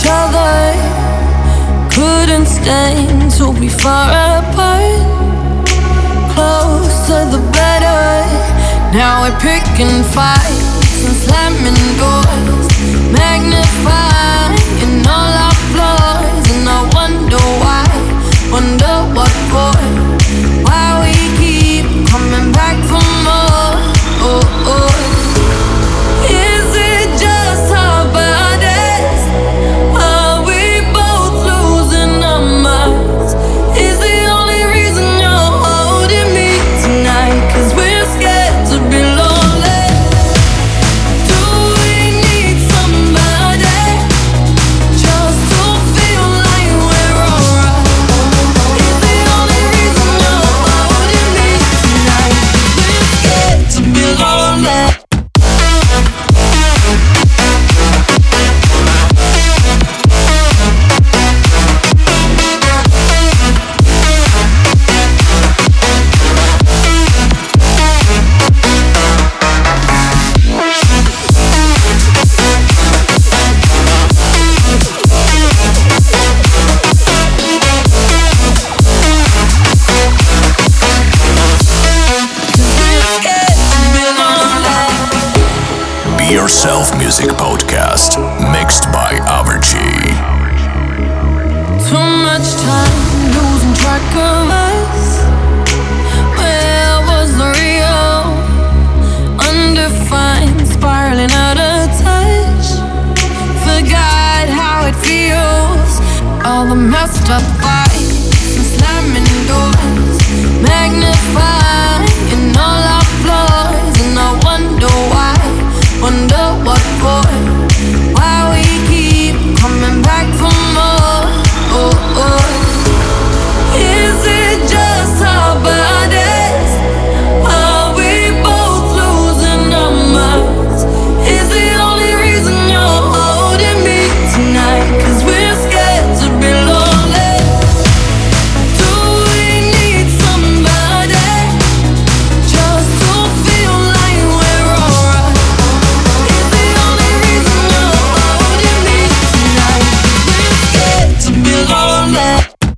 each other, couldn't stand to be far apart. Closer the better. Now we're picking fights and slamming doors, magnifying all our flaws. And I wonder why, wonder what for, why we keep coming back for more. Oh, oh. Is it just our bodies? Are we both losing our minds? Is the only reason you're holding me tonight? 'Cause we're scared to be lonely. Do we need somebody just to feel like we're alright? Is the only reason you're holding me tonight? 'Cause we're scared to be lonely. Be Yourself Music Podcast, mixed by Avergy. Too much time losing track of us. Where was the real? Undefined, spiraling out of touch. Forgot how it feels. All the messed up fights and slamming doors, magnifying all our flaws. And I wonder why, wonder what for, why we keep coming back for more. Oh, oh. Is it just our bodies? Are we both losing our minds? Is the only reason you're holding me tonight? 'Cause we're scared to be lonely. Do we need somebody just to feel like we're alright? Is the only reason you're holding me tonight? 'Cause we're scared to be lonely.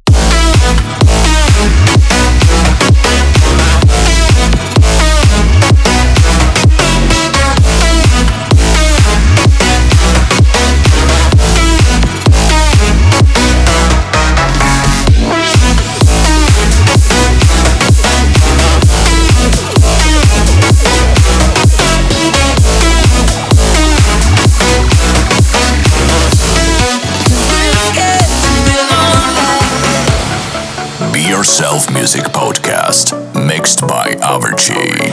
Be Yourself Music Podcast, mixed by Avergy.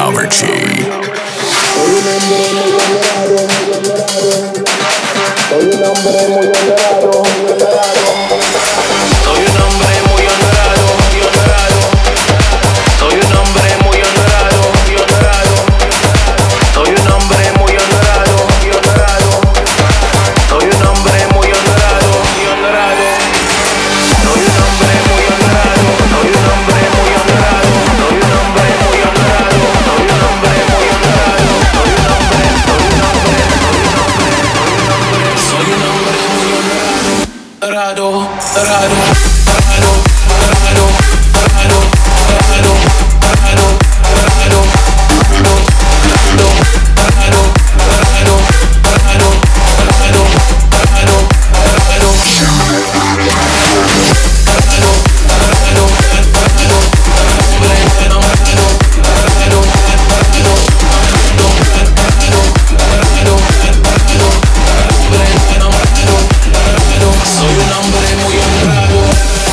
Averchi. Soy un hombre muy honorado. Soy un hombre muy honorado, muy honorado. Soy un hombre muy honorado, muy honorado. Soy un hombre muy honorado, muy honorado. Soy un hombre muy honorado, muy honorado. Soy un hombre muy honorado, soy un hombre muy honorado. Soy un hombre muy honorado, soy un hombre muy honorado. Soy un hombre, soy un hombre, soy un hombre muy honorado, honorado, honorado, honorado, honorado, honorado, honorado, honorado, honorado, honorado, honorado, honorado, soy un hombre muy honrado.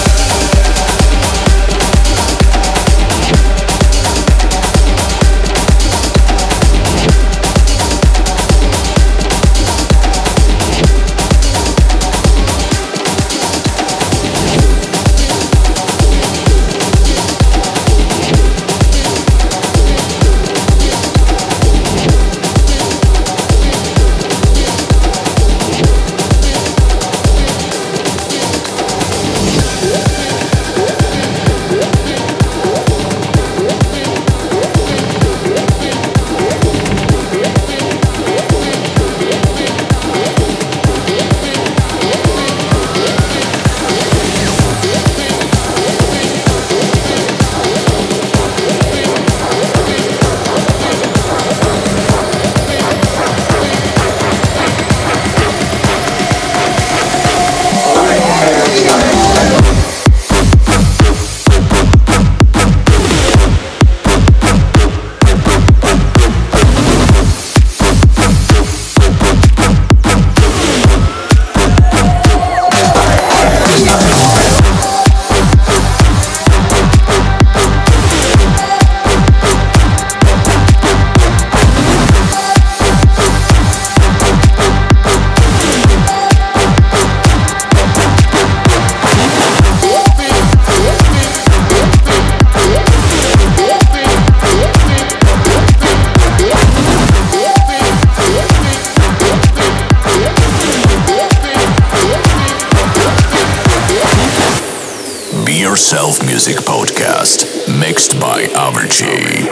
Yourself Music Podcast, mixed by Averchi.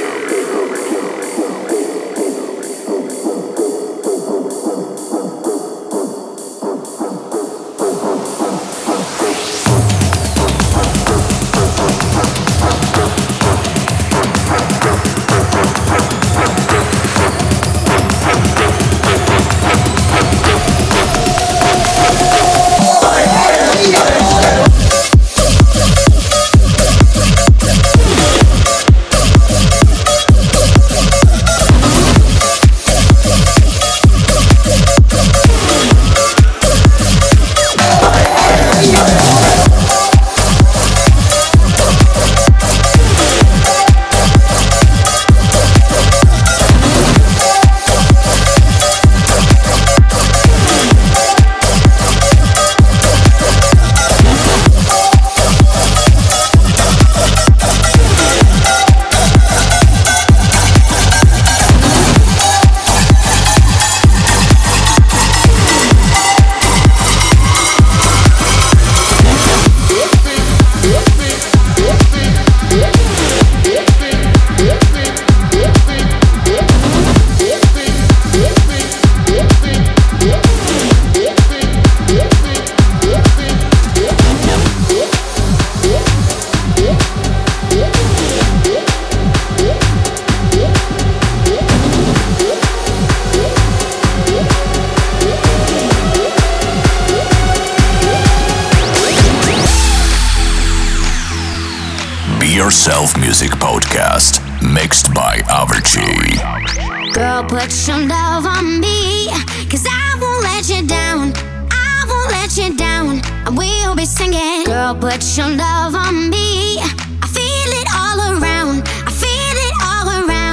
Yourself Music Podcast, mixed by Averchi. Girl, put your love on me, 'cause I won't let you down. I won't let you down. I will be singing. Girl, put your love on me. I feel it all around. I feel it all around.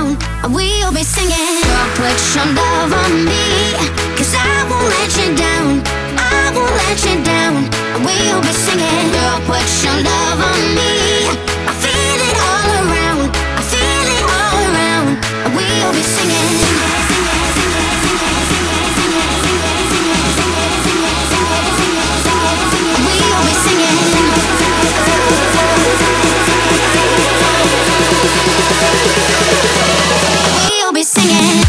and we'll be singing. Girl, put your love on me, 'cause I won't let you down. I won't let you down, and we'll be singing. Girl, put your love on me. I feel it all around. I feel it all around, and we'll be singing. We'll be singing. We'll be singing.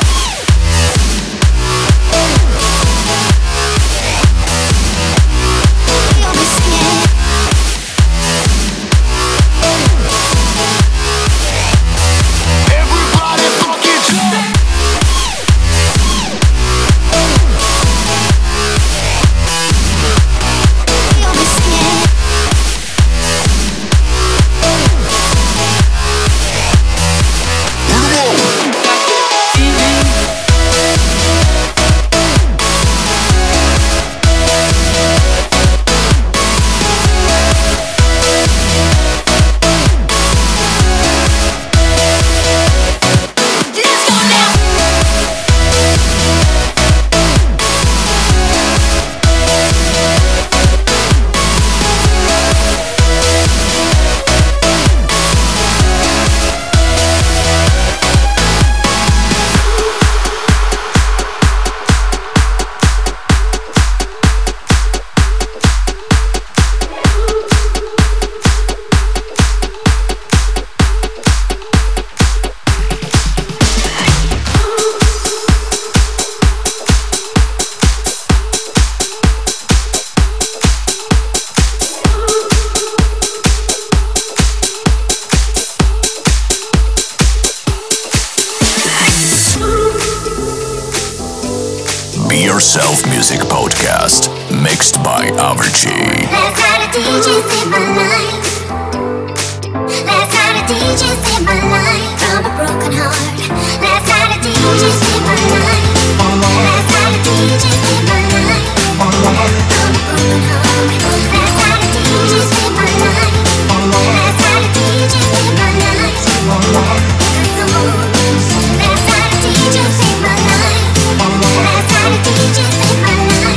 Yourself Music Podcast, mixed by Averchi. Last night a DJ saved my life. Last night a DJ saved my life from a broken heart. Last night a DJ saved my life. Last night a DJ saved my life from a broken heart. Last night a DJ saved my life. Last night a DJ saved my life. Last night a DJ saved my life. Last night a DJ saved my life.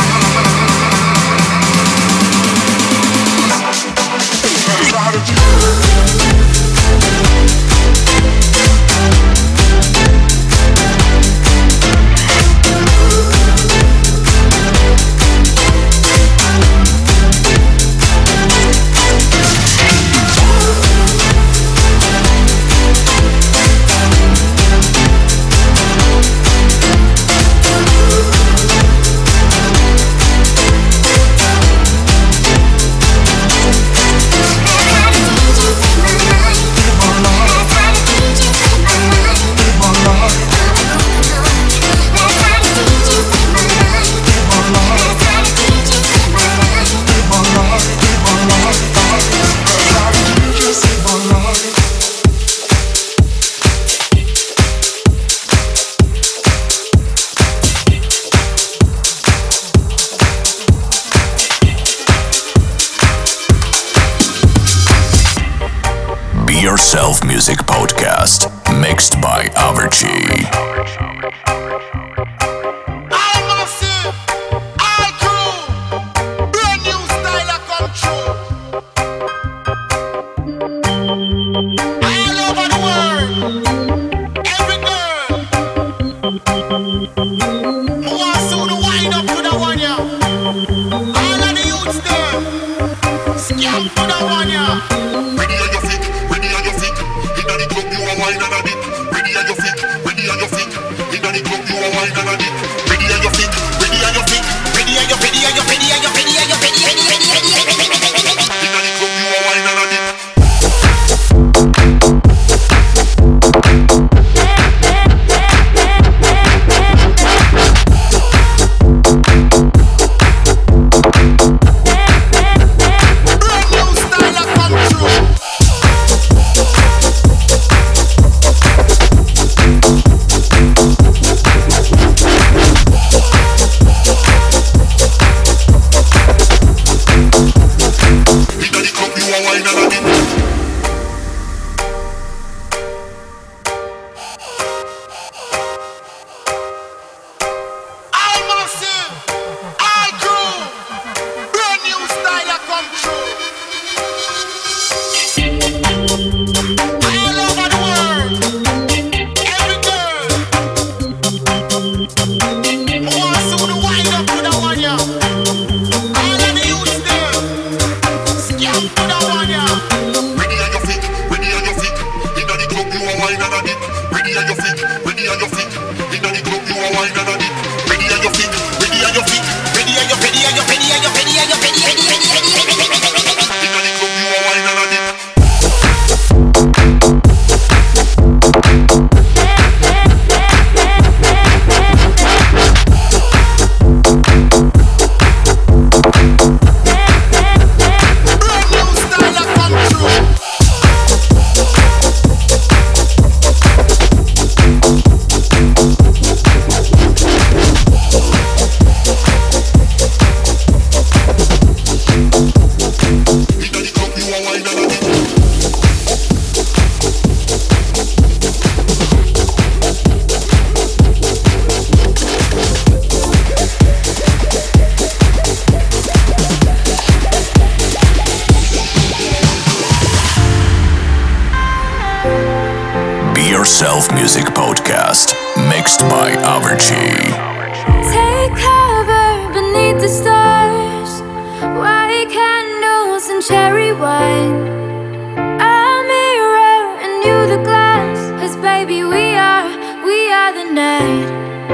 Strategy. Be Yourself Music Podcast, mixed by Averchi. Yourself Music Podcast, mixed by Averchi. Take cover beneath the stars, white candles and cherry wine. A mirror and you the glass, 'cause baby we are the night.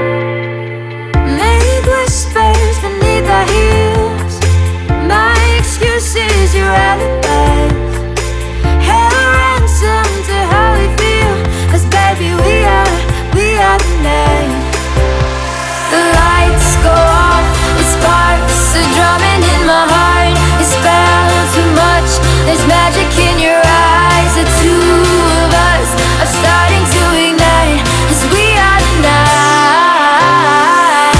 Make whispers beneath our heels, my excuse is your alibi. Hell ransom to how we feel, 'cause baby we are the night. The lights go off, the sparks are drumming in my heart. You spell too much, there's magic in your eyes. The two of us are starting to ignite, 'cause we are the night.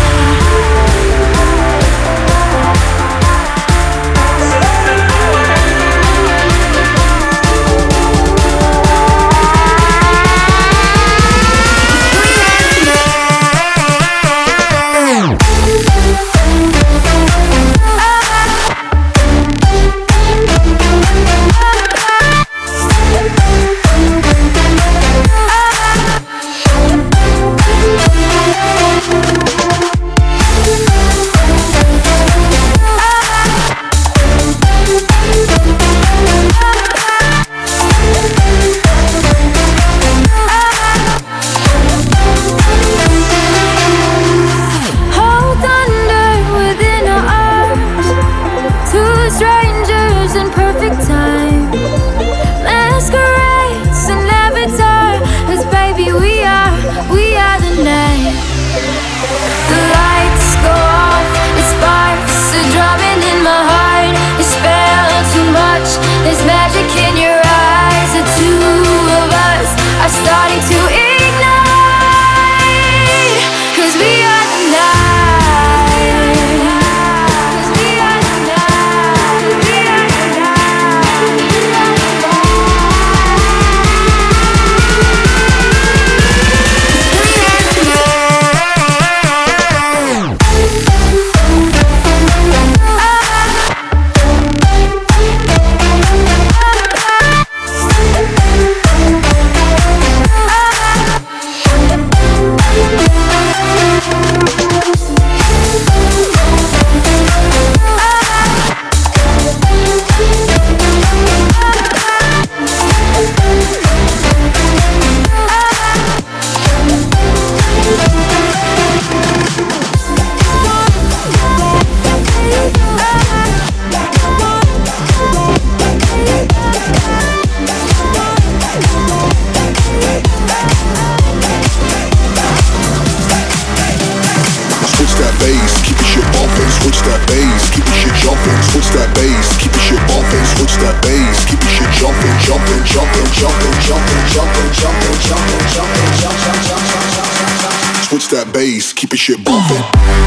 that bass, keep the shit jumping, jumping, jumping, jumping, jumping, jumping, jumping, jumping, jumping, jumping, jumping. Switch that bass, keep the shit bumping.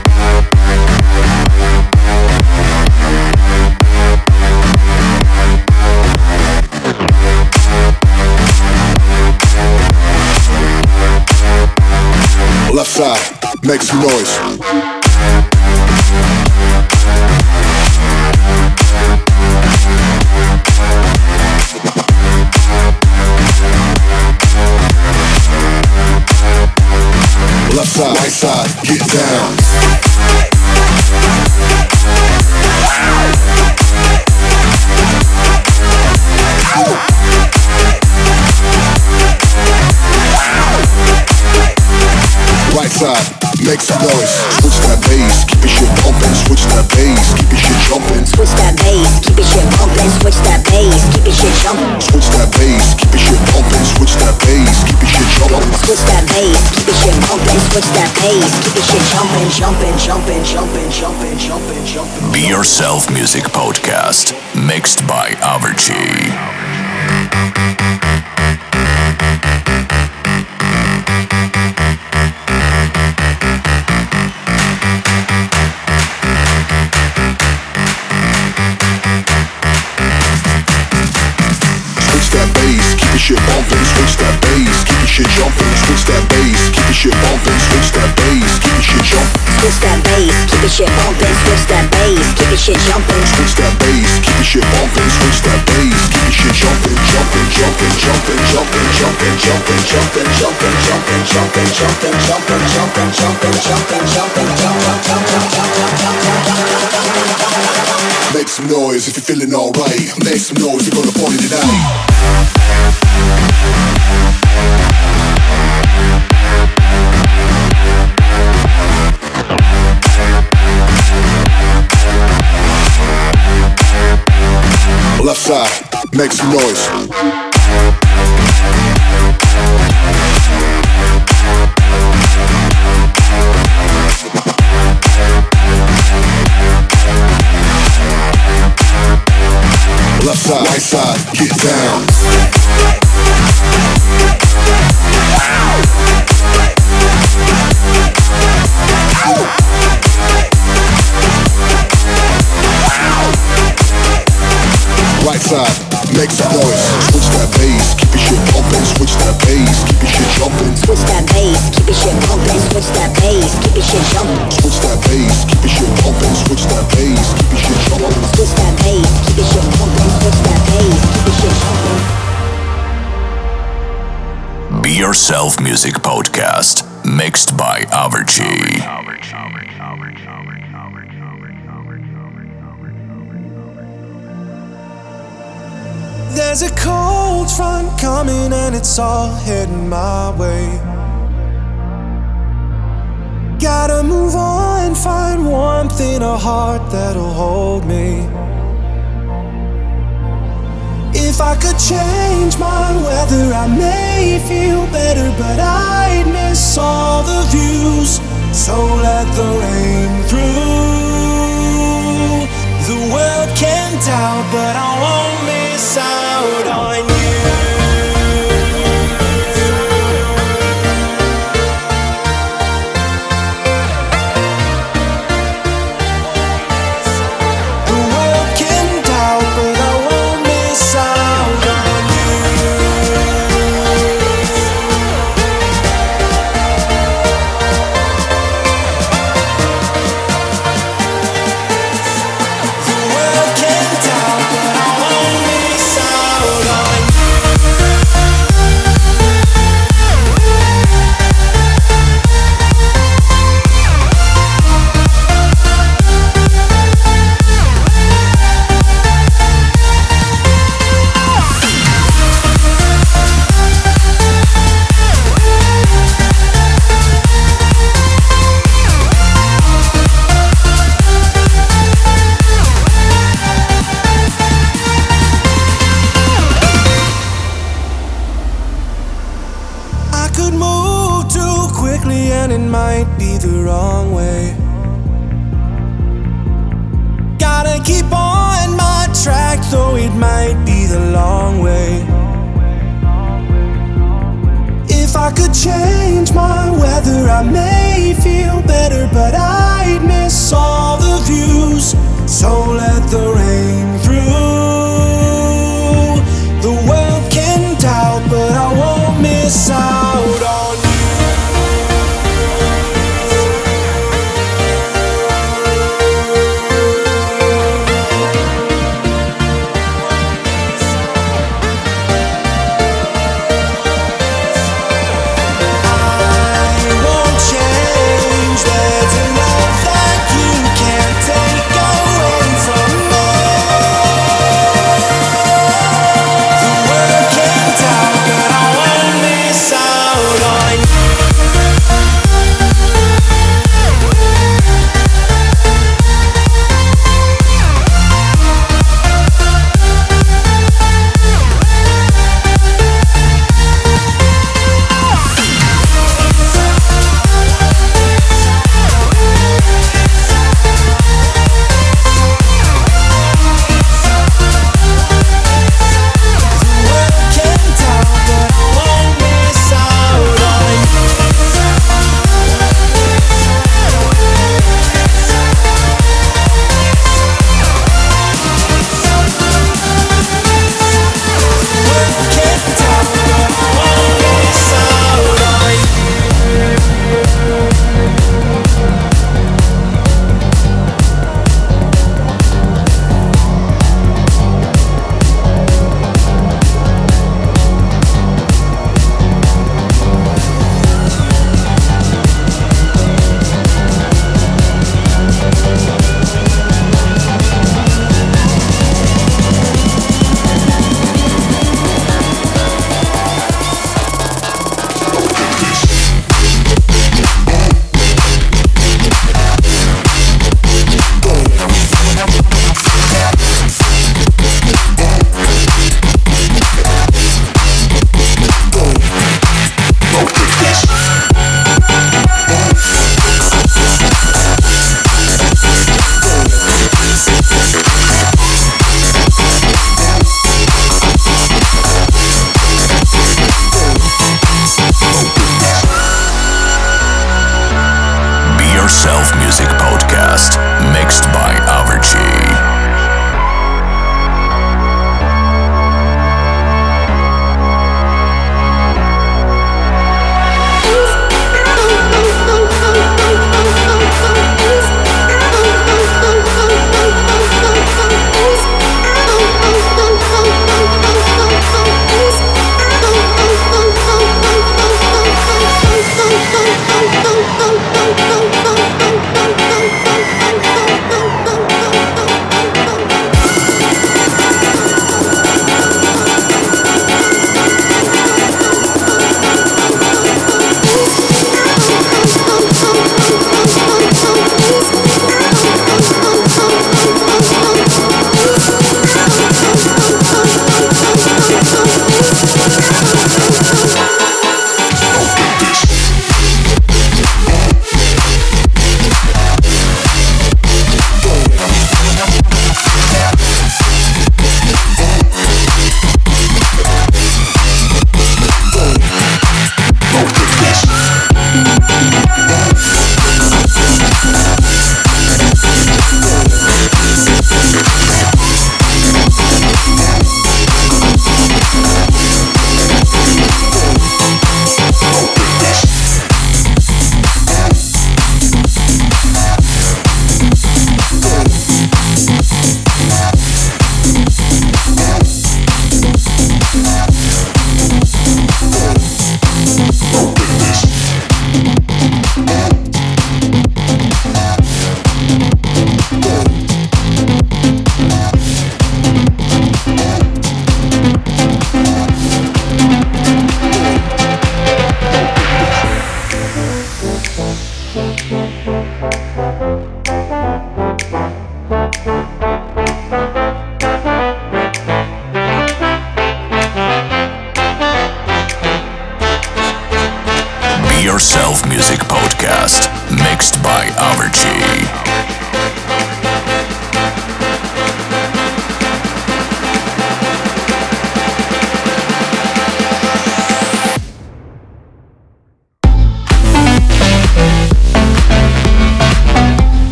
Left side, make some noise. Left side, right side, get down. Right side, make some noise. Switch that bass, keep your shit bumping. Switch that bass, keep your shit jumping. Switch that bass, keep your shit bumping. Switch that bass, keep your shit jumping. Switch that bass, keep your shit bumping. Switch that bass, keep your shit jumping. Switch that bass, keep your shit bumping. Switch that bass, keep your shit jumping, jumping, jumping, jumping, jumping, jumping, jumping. Be Yourself Music Podcast, mixed by Averchi. Shit bumping, switch that bass, keep your shit jumping. Switch that bass, keep your shit bumping. Switch that bass, keep your shit jumping. Switch that bass, keep your shit bumping. Switch that bass, keep your shit jumping. Switch that bass, keep your shit bumping. Switch that bass, keep your shit jumping, jumping, jumping, jumping, jumping, jumping, jumping, jumping, jumping, jumping, jumping, jumping, jumping, jumping, jumping, jumping, jumping. Make some noise if you're feeling alright. Make some noise, we're gonna party tonight. Left side, make some noise. Left side, right side, get down. Right side, make some noise. Switch that bass, keep your shit bumping. Switch that bass, keep your shit jumping. Switch that bass, keep your shit bumping. Switch that bass, keep your shit jumping. Switch that bass, keep your shit bumping. Switch that bass, keep your shit jumping. Switch that bass, keep your shit bumping. Switch that bass, keep your shit jumping. Be Yourself Music Podcast, mixed by Averchi. There's a cold front coming and it's all heading my way. Gotta move on, find warmth in a heart that'll hold me. If I could change my weather, I may feel better, but I'd miss all the views. So let the rain through. The world can doubt, but I won't miss out on you. track, though it might be the long way. If I could change my weather, I may feel better, but I'd miss all the views. So let the rain through. The world can doubt, but I won't miss out on you. There's enough that you can't take away from me.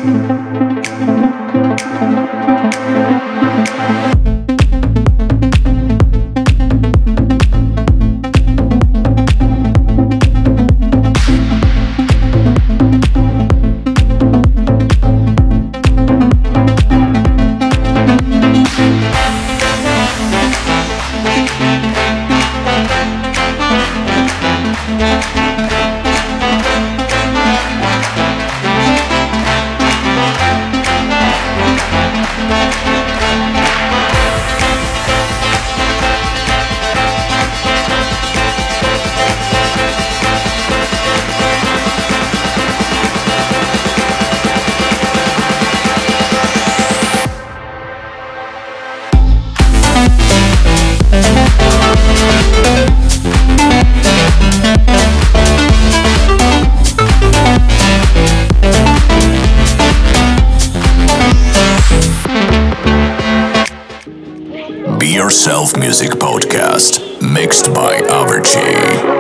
Be Yourself Music Podcast, mixed by Averchi.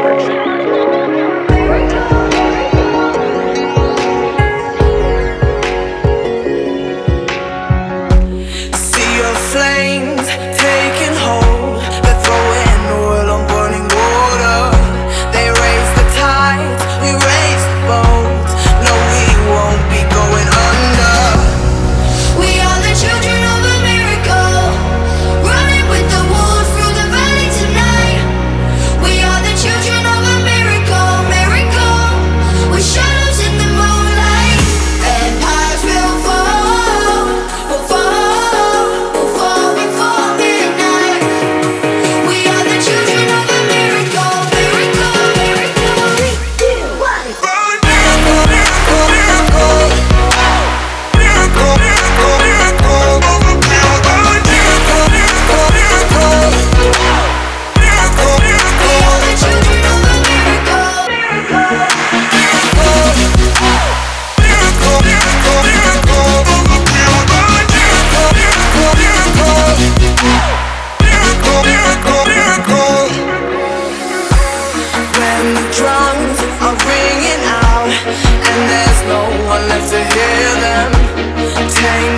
Take